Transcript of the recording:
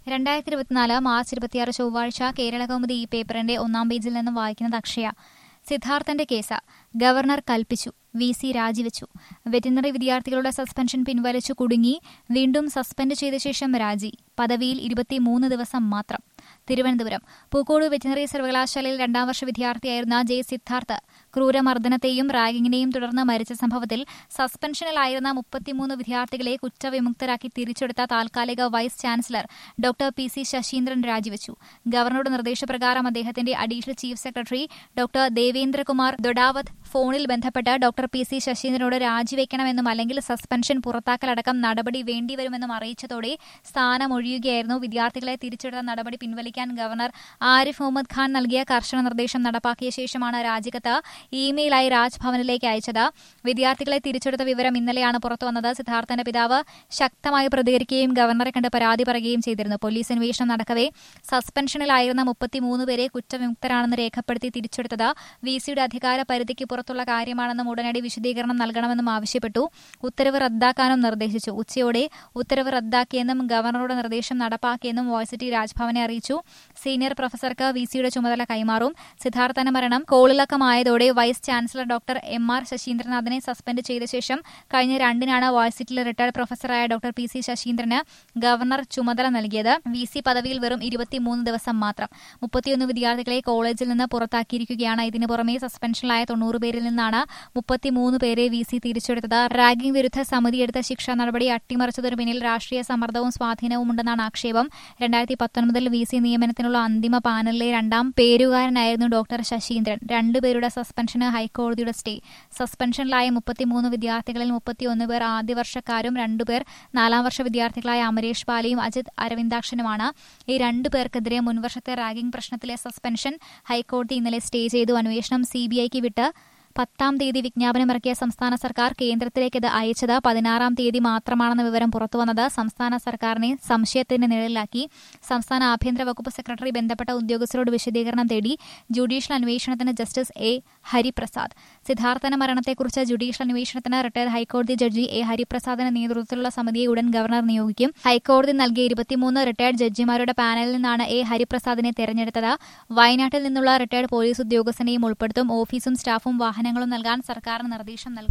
2024 March 26 ചൊവ്വാഴ്ച കേരളകൗമുദി ഈ പേപ്പറിന്റെ ഒന്നാം പേജിൽ നിന്നും വായിക്കുന്നത് അക്ഷയ. സിദ്ധാർത്ഥന്റെ കേസ് ഗവർണർ കൽപ്പിച്ചു, വി.സി. രാജിവെച്ചു. വെറ്റിനറി വിദ്യാർത്ഥികളുടെ സസ്പെൻഷൻ പിൻവലിച്ചു കുടുങ്ങി, വീണ്ടും സസ്പെൻഡ് ചെയ്ത ശേഷം രാജി. പദവിയിൽ 23 ദിവസം മാത്രം. തിരുവനന്തപുരം പൂക്കോട് വെറ്റിനറി സർവകലാശാലയിൽ 2ാം വർഷ വിദ്യാർത്ഥിയായിരുന്ന ജെ സിദ്ധാർത്ഥ് ക്രൂരമർദ്ദനത്തെയും റാഗിങ്ങിനെയും തുടർന്ന് മരിച്ച സംഭവത്തിൽ സസ്പെൻഷനിലായിരുന്ന 33 വിദ്യാർത്ഥികളെ കുറ്റവിമുക്തരാക്കി തിരിച്ചെടുത്ത താൽക്കാലിക vice chancellor doctor PC. Sasheendran രാജിവെച്ചു. ഗവർണറുടെ നിർദ്ദേശപ്രകാരം അദ്ദേഹത്തിന്റെ additional chief secretary doctor Devendrakumar Dodawat ഫോണിൽ ബന്ധപ്പെട്ട് ഡോക്ടർ പി.സി. ശശീന്ദ്രനോട് രാജിവെക്കണമെന്നും അല്ലെങ്കിൽ സസ്പെൻഷൻ പുറത്താക്കലടക്കം നടപടി വേണ്ടിവരുമെന്നും അറിയിച്ചതോടെ സ്ഥാനമൊഴിയുകയായിരുന്നു. വിദ്യാർത്ഥികളെ തിരിച്ചെടുത്ത നടപടി പിൻവലിക്കാൻ ഗവർണർ ആരിഫ് മുഹമ്മദ് ഖാൻ നൽകിയ കർശന നിർദ്ദേശം നടപ്പാക്കിയ ശേഷമാണ് രാജിക്കത്ത് ഇമെയിലായി രാജ്ഭവനിലേക്ക് അയച്ചത്. വിദ്യാർത്ഥികളെ തിരിച്ചെടുത്ത വിവരം ഇന്നലെയാണ് പുറത്തുവന്നത്. സിദ്ധാർത്ഥന്റെ പിതാവ് ശക്തമായി പ്രതികരിക്കുകയും ഗവർണറെ കണ്ട് പരാതി പറയുകയും ചെയ്തിരുന്നു. പോലീസ് അന്വേഷണം നടക്കവെ സസ്പെൻഷനിലായിരുന്ന 33 പേരെ കുറ്റവിമുക്തരാണെന്ന് രേഖപ്പെടുത്തി തിരിച്ചെടുത്തത് വി.സിയുടെ അധികാര പരിധിക്ക് പുറത്തുള്ള കാര്യമാണെന്നും ഉടനടി വിശദീകരണം നൽകണമെന്നും ആവശ്യപ്പെട്ടു. ഉത്തരവ് റദ്ദാക്കാനും നിർദ്ദേശിച്ചു. ഉച്ചയോടെ ഉത്തരവ് റദ്ദാക്കിയെന്നും ഗവർണറുടെ നിർദ്ദേശം നടപ്പാക്കിയെന്നും വോയ്സിറ്റി രാജ്ഭവനെ അറിയിച്ചു. സീനിയർ പ്രൊഫസർക്ക് വി.സിയുടെ ചുമതല കൈമാറും. സിദ്ധാർത്ഥന്റെ മരണം കോളിളക്കമായതോടെ വൈസ് ചാൻസലർ ഡോക്ടർ എം.ആർ. ശശീന്ദ്രനാഥിനെ സസ്പെൻഡ് ചെയ്ത ശേഷം കഴിഞ്ഞ 2-നാണ് വോയ്സിറ്റിയിലെ റിട്ടയർഡ് പ്രൊഫസറായ ഡോക്ടർ പി.സി. ശശീന്ദ്രന് ഗവർണർ ചുമതല നൽകിയത്. വി.സി പദവിയിൽ വെറും 23 ദിവസം മാത്രം. 31 വിദ്യാർത്ഥികളെ കോളേജിൽ നിന്ന് പുറത്താക്കിയിരിക്കുകയാണ്. ഇതിനു പുറമെ സസ്പെൻഷനിലായ 90 പേരിൽ നിന്നാണ് 33 പേരെ വി.സി തിരിച്ചെടുത്തത്. റാഗിംഗ് വിരുദ്ധ സമിതിയെടുത്ത ശിക്ഷാ നടപടി അട്ടിമറിച്ചതിനു പിന്നിൽ രാഷ്ട്രീയ സമ്മർദ്ദവും സ്വാധീനവും ഉണ്ടെന്നാണ് ആക്ഷേപം. 2019 വി.സി നിയമനത്തിനുള്ള അന്തിമ പാനലിലെ 2ാം പേരുകാരനായിരുന്നു ഡോക്ടർ ശശീന്ദ്രൻ. 2 പേരുടെ സസ്പെൻഷന് ഹൈക്കോടതിയുടെ സ്റ്റേ. സസ്പെൻഷനിലായ 33 വിദ്യാർത്ഥികളിൽ 31 പേർ ആദ്യവർഷക്കാരും 2 പേർ 4ാം വർഷ വിദ്യാർത്ഥികളായ അമരേഷ് ബാലയും അജിത് അരവിന്ദാക്ഷനുമാണ്. ഈ 2 പേർക്കെതിരെ മുൻവർഷത്തെ റാഗിംഗ് പ്രശ്നത്തിലെ സസ്പെൻഷൻ ഹൈക്കോടതി ഇന്നലെ സ്റ്റേ ചെയ്തു. അന്വേഷണം CBIക്ക് വിട്ട് 10-ാം തീയതി വിജ്ഞാപനമിറക്കിയ സംസ്ഥാന സർക്കാർ കേന്ദ്രത്തിലേക്ക് ഇത് അയച്ചത് 16-ാം തീയതി മാത്രമാണെന്ന വിവരം പുറത്തുവന്നത് സംസ്ഥാന സർക്കാരിനെ സംശയത്തിന്റെ നിഴലിലാക്കി. സംസ്ഥാന ആഭ്യന്തര വകുപ്പ് സെക്രട്ടറി ബന്ധപ്പെട്ട ഉദ്യോഗസ്ഥരോട് വിശദീകരണം തേടി. ജുഡീഷ്യൽ അന്വേഷണത്തിന് ജസ്റ്റിസ് എ. ഹരിപ്രസാദ്. സിദ്ധാർത്ഥന്റെ മരണത്തെക്കുറിച്ച് ജുഡീഷ്യൽ അന്വേഷണത്തിന് റിട്ടയർഡ് ഹൈക്കോടതി ജഡ്ജി എ. ഹരിപ്രസാദിന്റെ നേതൃത്വത്തിലുള്ള സമിതിയെ ഉടൻ ഗവർണർ നിയോഗിക്കും. ഹൈക്കോടതി നൽകിയ 23 റിട്ടയർഡ് ജഡ്ജിമാരുടെ പാനലിൽ നിന്നാണ് എ. ഹരിപ്രസാദിനെ തെരഞ്ഞെടുത്തത്. വയനാട്ടിൽ നിന്നുള്ള റിട്ടയർഡ് പോലീസ് ഉദ്യോഗസ്ഥനെയും ഉൾപ്പെടുത്തും. ഓഫീസും സ്റ്റാഫും വാഹനങ്ങളും നൽകാൻ സർക്കാരിന് നിർദ്ദേശം നൽകും.